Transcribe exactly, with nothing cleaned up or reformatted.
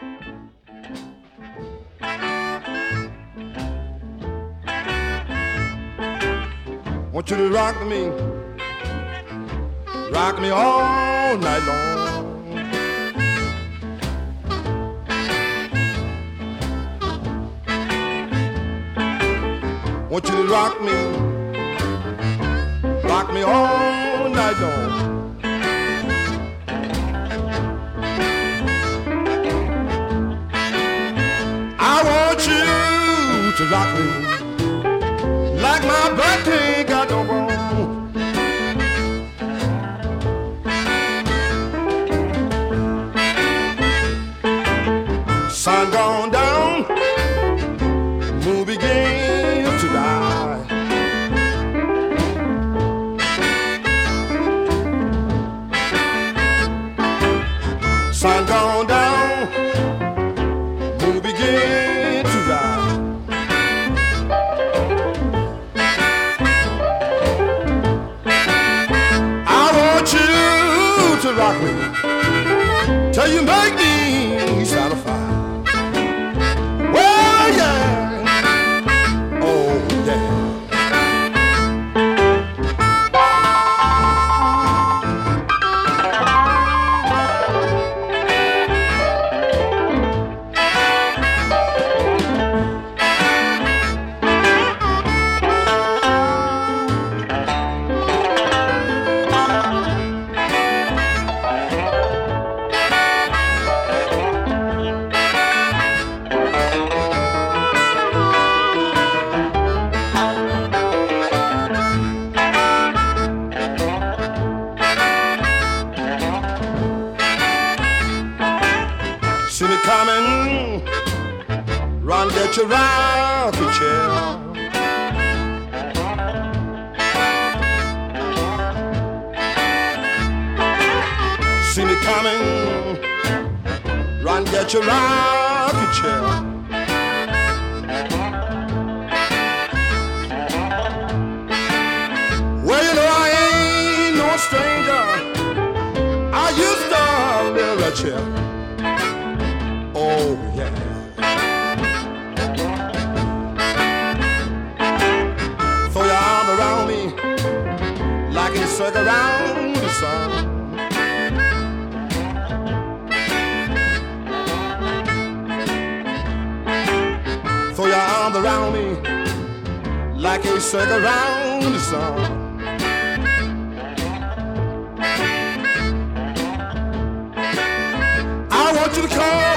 Want you to rock me, rock me all night long. Want you to rock me, rock me all night long. I want you to rock me like my back ain't got no bone. Sun gone down, moon begin to rise. Sun gone down, moon begin to rise. To rock me till you make me satisfied. Well, yeah, oh yeah. See me coming, run, get your rocking chair. See me coming, run, get your rocking chair. Well, you know I ain't no stranger, I used to live a chair. Oh, yeah. Throw your arm around me like a circle around the sun. Throw your arm around me like a circle around the sun. I want you to come